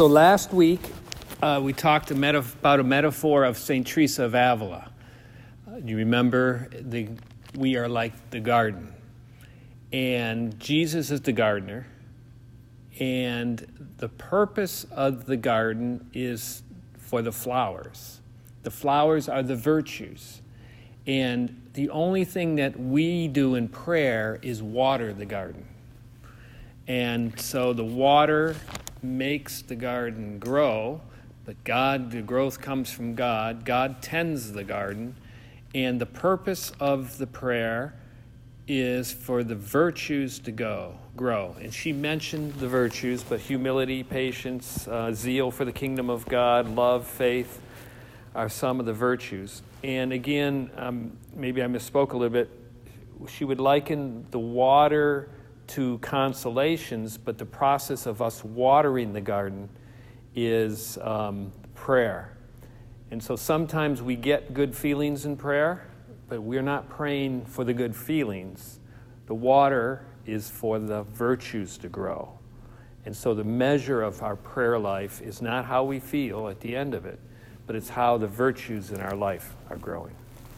So last week, we talked about a metaphor of St. Teresa of Avila. You remember, we are like the garden. And Jesus is the gardener. And the purpose of the garden is for the flowers. The flowers are the virtues. And the only thing that we do in prayer is water the garden. And so the water makes the garden grow, but the growth comes from God. God tends the garden, and the purpose of the prayer is for the virtues to grow. And she mentioned the virtues, but humility, patience, zeal for the kingdom of God, love, faith are some of the virtues. And again, maybe I misspoke a little bit. She would liken the water to consolations, but the process of us watering the garden is prayer. And so sometimes we get good feelings in prayer, but we're not praying for the good feelings. The water is for the virtues to grow. And so the measure of our prayer life is not how we feel at the end of it, but it's how the virtues in our life are growing.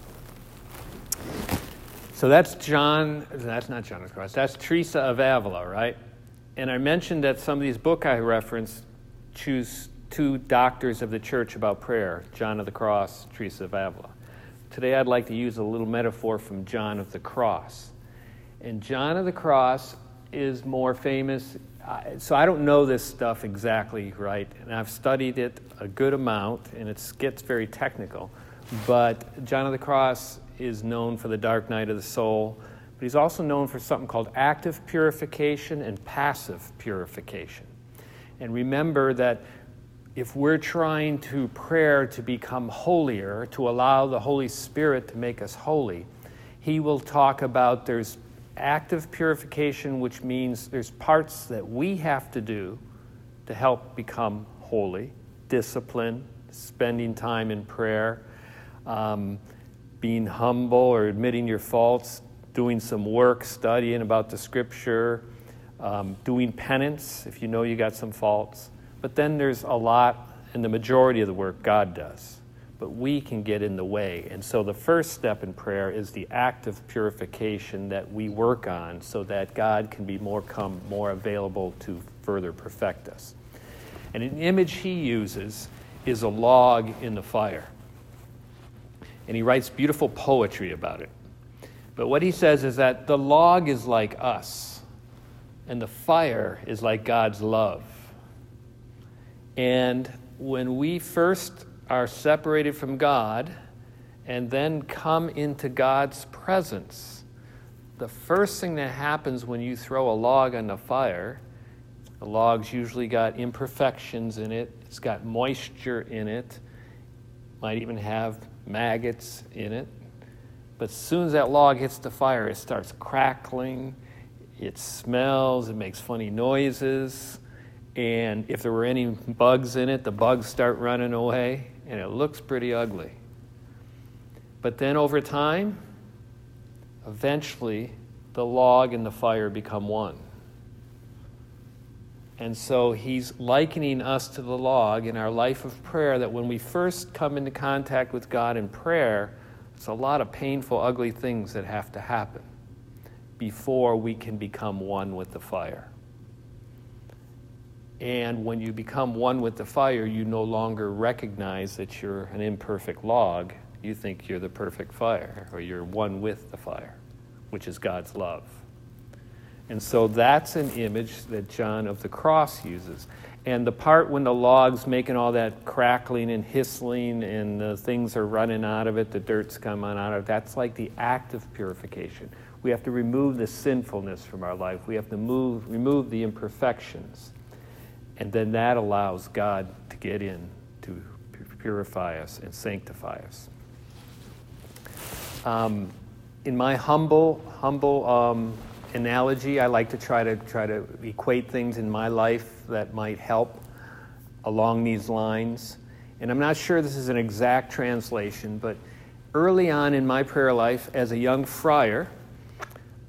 So that's not John of the Cross, that's Teresa of Avila, right? And I mentioned that some of these books I referenced choose two doctors of the church about prayer, John of the Cross, Teresa of Avila. Today I'd like to use a little metaphor from John of the Cross. And John of the Cross is more famous, so I don't know this stuff exactly, right? And I've studied it a good amount, and it gets very technical. But John of the Cross is known for the dark night of the soul, but he's also known for something called active purification and passive purification. And remember that if we're trying to prayer to become holier, to allow the Holy Spirit to make us holy, he will talk about there's active purification, which means there's parts that we have to do to help become holy, discipline, spending time in prayer, being humble or admitting your faults, doing some work, studying about the scripture, doing penance if you know you got some faults. But then there's a lot, and the majority of the work God does. But we can get in the way. And so the first step in prayer is the active purification that we work on so that God can be more available to further perfect us. And an image he uses is a log in the fire. And he writes beautiful poetry about it. But what he says is that the log is like us, and the fire is like God's love. And when we first are separated from God and then come into God's presence, the first thing that happens when you throw a log on the fire, the log's usually got imperfections in it, it's got moisture in it, might even have maggots in it. But as soon as that log hits the fire, it starts crackling, it smells, it makes funny noises, and if there were any bugs in it, the bugs start running away, and it looks pretty ugly. But then over time, eventually, the log and the fire become one. And so he's likening us to the log in our life of prayer, that when we first come into contact with God in prayer, it's a lot of painful, ugly things that have to happen before we can become one with the fire. And when you become one with the fire, you no longer recognize that you're an imperfect log. You think you're the perfect fire, or you're one with the fire, which is God's love. And so that's an image that John of the Cross uses. And the part when the log's making all that crackling and hissing and the things are running out of it, the dirt's coming out of it, that's like the active purification. We have to remove the sinfulness from our life. We have to remove the imperfections. And then that allows God to get in to purify us and sanctify us. In my humble analogy, I like to try to equate things in my life that might help along these lines. And I'm not sure this is an exact translation, but early on in my prayer life as a young friar,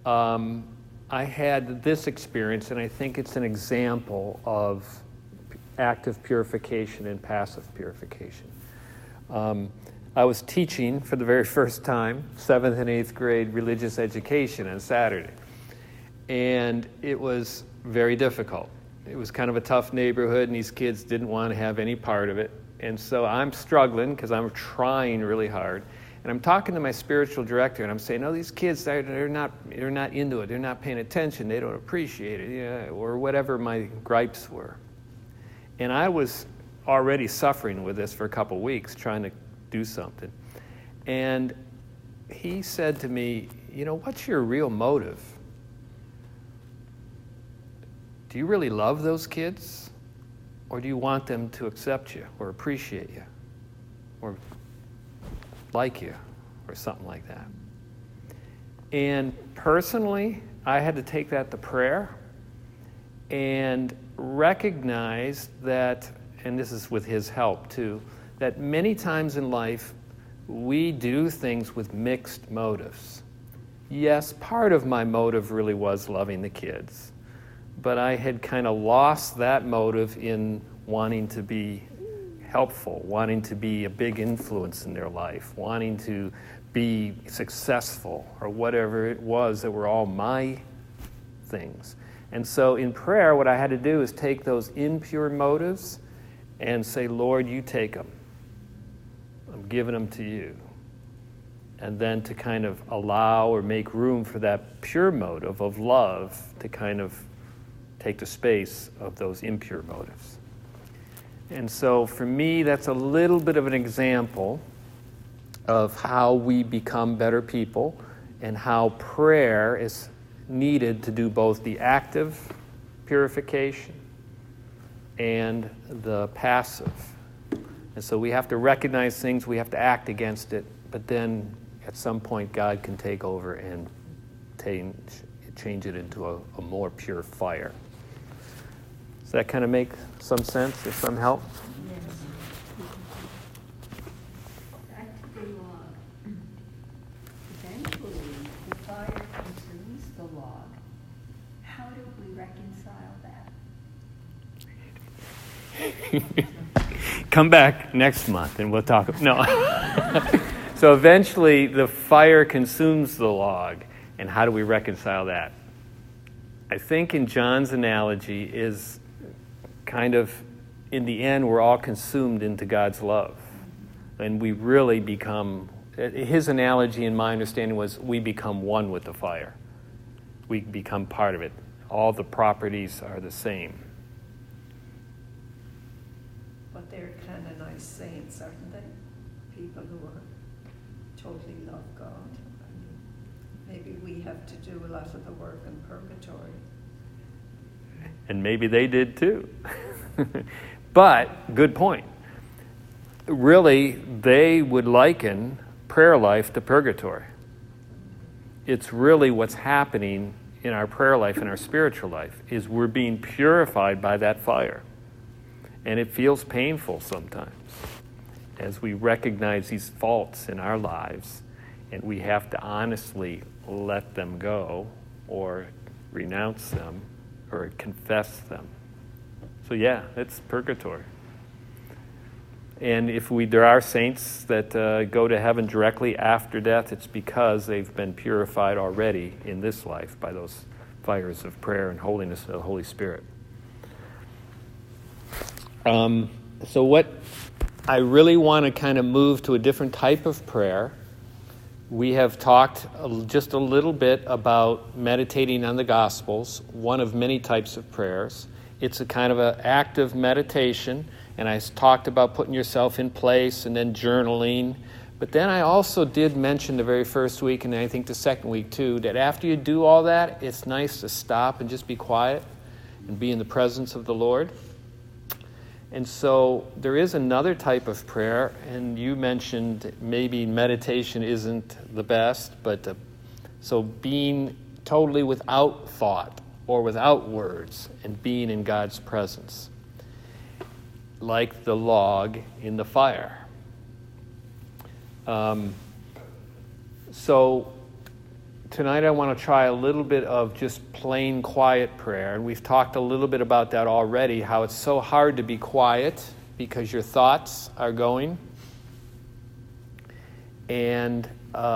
I had this experience, and I think it's an example of active purification and passive purification. I was teaching for the very first time 7th and 8th grade religious education on Saturday, and it was very difficult. It was kind of a tough neighborhood, and these kids didn't want to have any part of it. And so I'm struggling because I'm trying really hard. And I'm talking to my spiritual director, and I'm saying, no, these kids, they're not into it. They're not paying attention. They don't appreciate it, yeah, or whatever my gripes were. And I was already suffering with this for a couple weeks, trying to do something. And he said to me, what's your real motive? Do you really love those kids? Or do you want them to accept you or appreciate you or like you or something like that? And personally, I had to take that to prayer and recognize that, and this is with his help too, that many times in life we do things with mixed motives. Yes, part of my motive really was loving the kids, but I had kind of lost that motive in wanting to be helpful, wanting to be a big influence in their life, wanting to be successful, or whatever it was that were all my things. And so in prayer, what I had to do is take those impure motives and say, Lord, you take them. I'm giving them to you. And then to kind of allow or make room for that pure motive of love to kind of take the space of those impure motives. And so for me, that's a little bit of an example of how we become better people and how prayer is needed to do both the active purification and the passive. And so we have to recognize things, we have to act against it, but then at some point God can take over and change it into a more pure fire. Does that kind of make some sense or some help? Yes. Back to the log. Eventually, the fire consumes the log. How do we reconcile that? Come back next month and we'll talk. No. So eventually the fire consumes the log. And how do we reconcile that? I think in John's analogy is kind of, in the end, we're all consumed into God's love. And we really become, his analogy in my understanding was we become one with the fire. We become part of it. All the properties are the same. But they're kind of nice saints, aren't they? People who are totally love God. I mean, maybe we have to do a lot of the work in purgatory. And maybe they did too. But, good point. Really, they would liken prayer life to purgatory. It's really what's happening in our prayer life, in our spiritual life, is we're being purified by that fire. And it feels painful sometimes as we recognize these faults in our lives, and we have to honestly let them go or renounce them or confess them. So yeah, it's purgatory. And if there are saints that go to heaven directly after death, it's because they've been purified already in this life by those fires of prayer and holiness of the Holy Spirit. So what I really want to kind of move to a different type of prayer. We have talked just a little bit about meditating on the Gospels, one of many types of prayers. It's a kind of an active meditation, and I talked about putting yourself in place and then journaling. But then I also did mention the very first week, and I think the second week too, that after you do all that, it's nice to stop and just be quiet and be in the presence of the Lord. And so there is another type of prayer, and you mentioned maybe meditation isn't the best, but so being totally without thought or without words and being in God's presence, like the log in the fire. So tonight I want to try a little bit of just plain quiet prayer. And we've talked a little bit about that already, how it's so hard to be quiet because your thoughts are going. And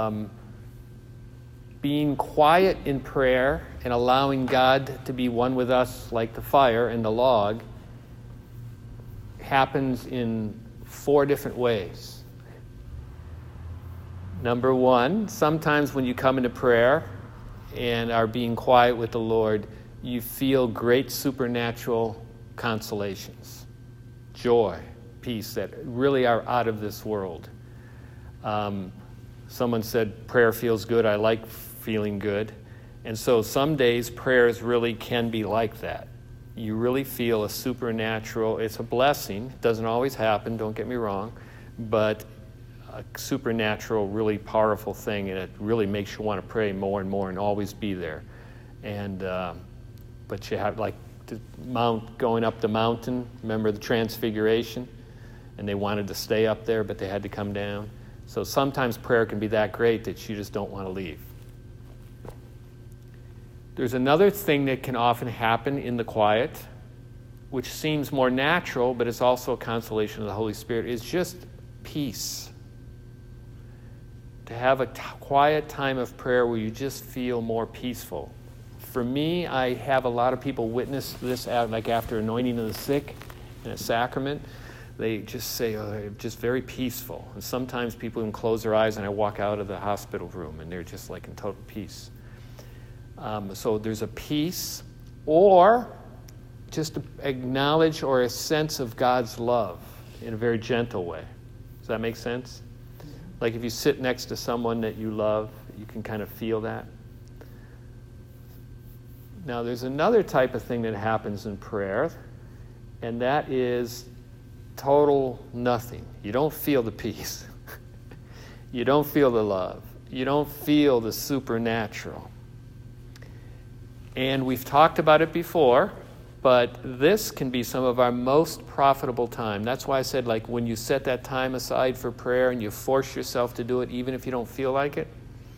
being quiet in prayer and allowing God to be one with us like the fire and the log happens in 4 different ways. Number 1, sometimes when you come into prayer and are being quiet with the Lord, you feel great supernatural consolations, joy, peace that really are out of this world. Someone said, prayer feels good. I like feeling good. And so some days prayers really can be like that. You really feel a supernatural, it's a blessing. It doesn't always happen, don't get me wrong, but a supernatural, really powerful thing, and it really makes you want to pray more and more and always be there. And but you have like the going up the mountain. Remember the Transfiguration, and they wanted to stay up there, but they had to come down. So sometimes prayer can be that great that you just don't want to leave. There's another thing that can often happen in the quiet, which seems more natural, but it's also a consolation of the Holy Spirit, is just peace. To have a quiet time of prayer where you just feel more peaceful. For me, I have a lot of people witness this like after anointing of the sick in a sacrament. They just say, oh, they're just very peaceful. And sometimes people even close their eyes and I walk out of the hospital room and they're just like in total peace. So there's a peace, or just to acknowledge or a sense of God's love in a very gentle way. Does that make sense? Like if you sit next to someone that you love, you can kind of feel that. Now there's another type of thing that happens in prayer, and that is total nothing. You don't feel the peace. You don't feel the love. You don't feel the supernatural. And we've talked about it before, but this can be some of our most profitable time. That's why I said, like, when you set that time aside for prayer and you force yourself to do it, even if you don't feel like it,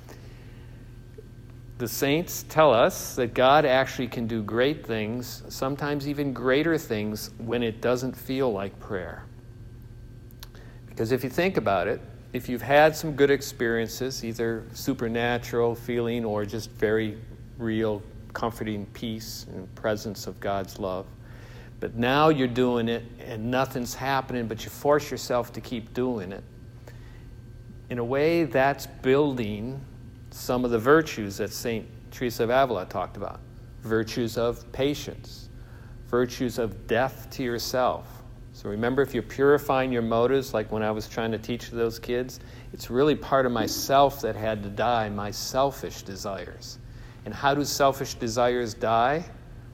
the saints tell us that God actually can do great things, sometimes even greater things, when it doesn't feel like prayer. Because if you think about it, if you've had some good experiences, either supernatural feeling or just very real comforting peace and presence of God's love, but now you're doing it and nothing's happening, but you force yourself to keep doing it. In a way, that's building some of the virtues that St. Teresa of Avila talked about. Virtues of patience, virtues of death to yourself. So remember, if you're purifying your motives, like when I was trying to teach those kids, it's really part of myself that had to die, my selfish desires. And how do selfish desires die?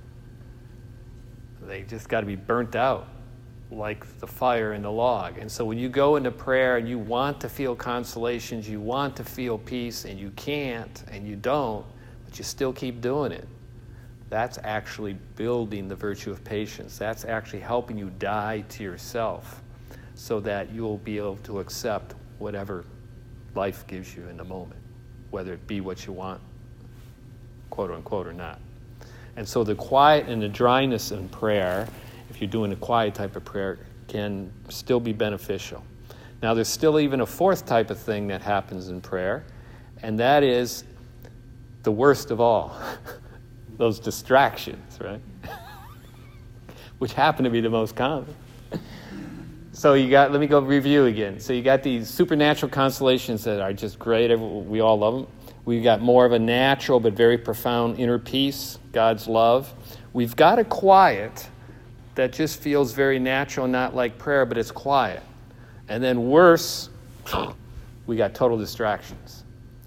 They just got to be burnt out like the fire in the log. And so when you go into prayer and you want to feel consolations, you want to feel peace, and you can't and you don't, but you still keep doing it, that's actually building the virtue of patience. That's actually helping you die to yourself so that you'll be able to accept whatever life gives you in the moment, whether it be what you want, quote unquote, or not. And so the quiet and the dryness in prayer, if you're doing a quiet type of prayer, can still be beneficial. Now there's still even a fourth type of thing that happens in prayer, and that is the worst of all. Those distractions, right? Which happen to be the most common. So let me go review again. So you got these supernatural consolations that are just great. We all love them. We've got more of a natural but very profound inner peace, God's love. We've got a quiet that just feels very natural, not like prayer, but it's quiet. And then worse, we got total distractions.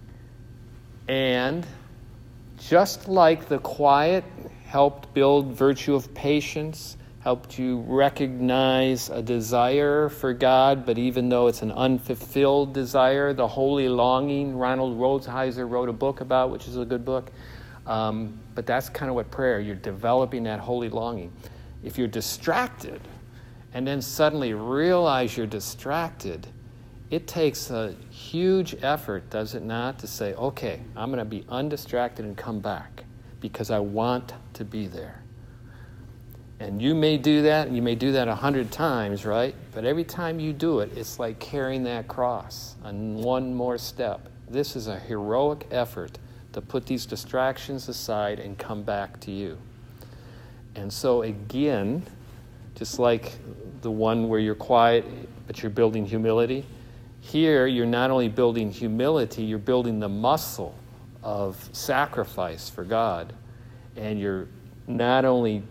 And just like the quiet helped build virtue of patience, helped you recognize a desire for God, but even though it's an unfulfilled desire, the holy longing, Ronald Rolheiser wrote a book about, which is a good book. But that's kind of what prayer, you're developing that holy longing. If you're distracted and then suddenly realize you're distracted, it takes a huge effort, does it not, to say, okay, I'm going to be undistracted and come back because I want to be there. And you may do that, and you may do that 100 times, right? But every time you do it, it's like carrying that cross on one more step. This is a heroic effort to put these distractions aside and come back to you. And so again, just like the one where you're quiet, but you're building humility, here you're not only building humility, you're building the muscle of sacrifice for God. And you're not only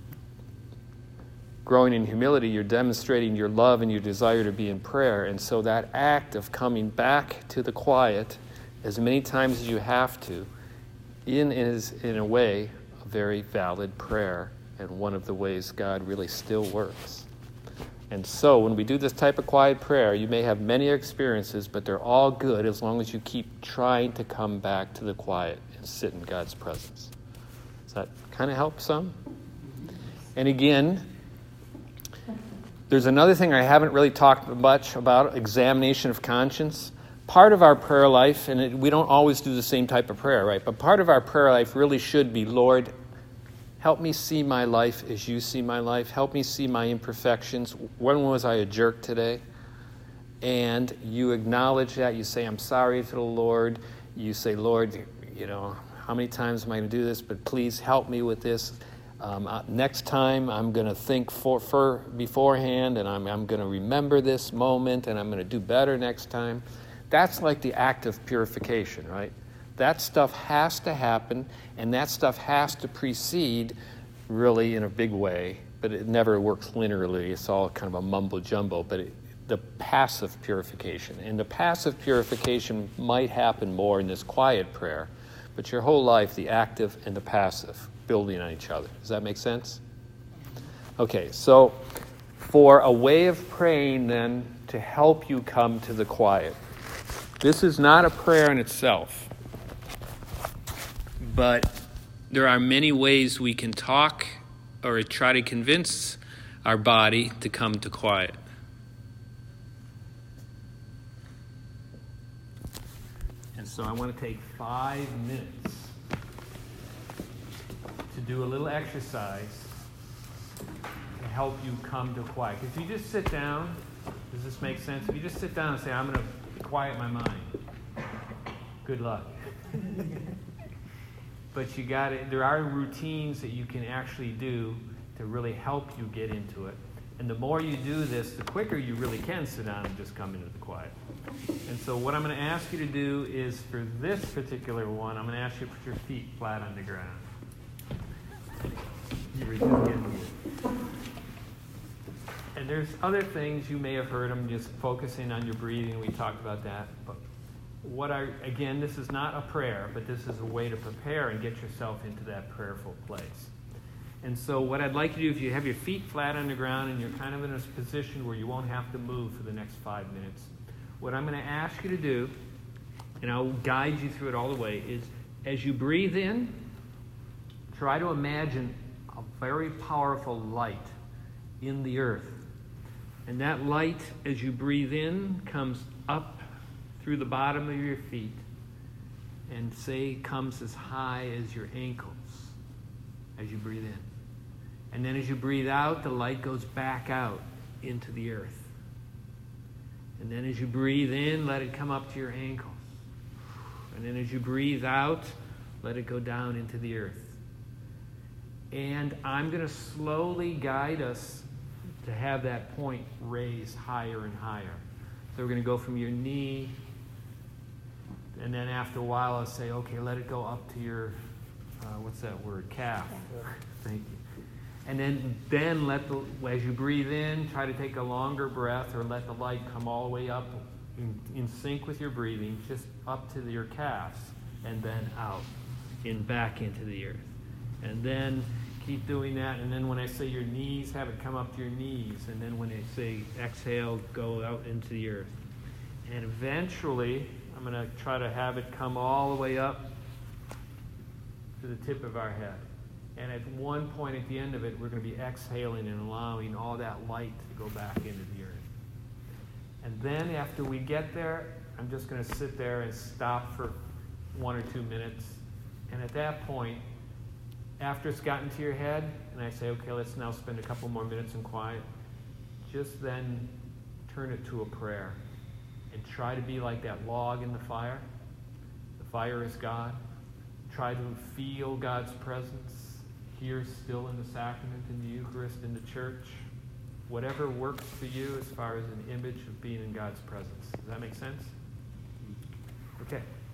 growing in humility, you're demonstrating your love and your desire to be in prayer. And so that act of coming back to the quiet as many times as you have to is, in a way, a very valid prayer and one of the ways God really still works. And so when we do this type of quiet prayer, you may have many experiences, but they're all good as long as you keep trying to come back to the quiet and sit in God's presence. Does that kind of help some? And again, there's another thing I haven't really talked much about, examination of conscience. Part of our prayer life, and we don't always do the same type of prayer, right? But part of our prayer life really should be, Lord, help me see my life as you see my life. Help me see my imperfections. When was I a jerk today? And you acknowledge that. You say, I'm sorry to the Lord. You say, Lord, how many times am I going to do this? But please help me with this. Next time, I'm going to think for beforehand, and I'm going to remember this moment, and I'm going to do better next time. That's like the act of purification, right? That stuff has to happen, and that stuff has to precede really in a big way, but it never works linearly. It's all kind of a mumbo-jumbo, but the passive purification. And the passive purification might happen more in this quiet prayer, but your whole life, the active and the passive, building on each other. Does that make sense? Okay, so for a way of praying then to help you come to the quiet. This is not a prayer in itself, but there are many ways we can talk or try to convince our body to come to quiet. And so I want to take 5 minutes to do a little exercise to help you come to quiet. If you just sit down, does this make sense? If you just sit down and say, I'm going to quiet my mind, good luck. But there are routines that you can actually do to really help you get into it. And the more you do this, the quicker you really can sit down and just come into the quiet. And so what I'm going to ask you to do is, for this particular one, I'm going to ask you to put your feet flat on the ground. And there's other things you may have heard. I'm just focusing on your breathing. We talked about that. But again, this is not a prayer, but this is a way to prepare and get yourself into that prayerful place. And so what I'd like you to do, if you have your feet flat on the ground and you're kind of in a position where you won't have to move for the next 5 minutes, what I'm going to ask you to do, and I'll guide you through it all the way, is as you breathe in, try to imagine a very powerful light in the earth. And that light, as you breathe in, comes up through the bottom of your feet and comes as high as your ankles as you breathe in. And then as you breathe out, the light goes back out into the earth. And then as you breathe in, let it come up to your ankles. And then as you breathe out, let it go down into the earth. And I'm going to slowly guide us to have that point raise higher and higher. So we're going to go from your knee, and then after a while I'll say, okay, let it go up to your, what's that word, calf. Thank you. And then as you breathe in, try to take a longer breath, or let the light come all the way up in sync with your breathing, just up to your calves, and then out, back into the earth. And then keep doing that, and then when I say your knees, have it come up to your knees, and then when I say exhale, go out into the earth. And eventually, I'm going to try to have it come all the way up to the tip of our head. And at one point at the end of it, we're going to be exhaling and allowing all that light to go back into the earth. And then after we get there, I'm just going to sit there and stop for 1 or 2 minutes. And at that point, after it's gotten to your head, and I say, okay, let's now spend a couple more minutes in quiet, just then turn it to a prayer. And try to be like that log in the fire. The fire is God. Try to feel God's presence here still in the sacrament, in the Eucharist, in the church. Whatever works for you as far as an image of being in God's presence. Does that make sense? Okay.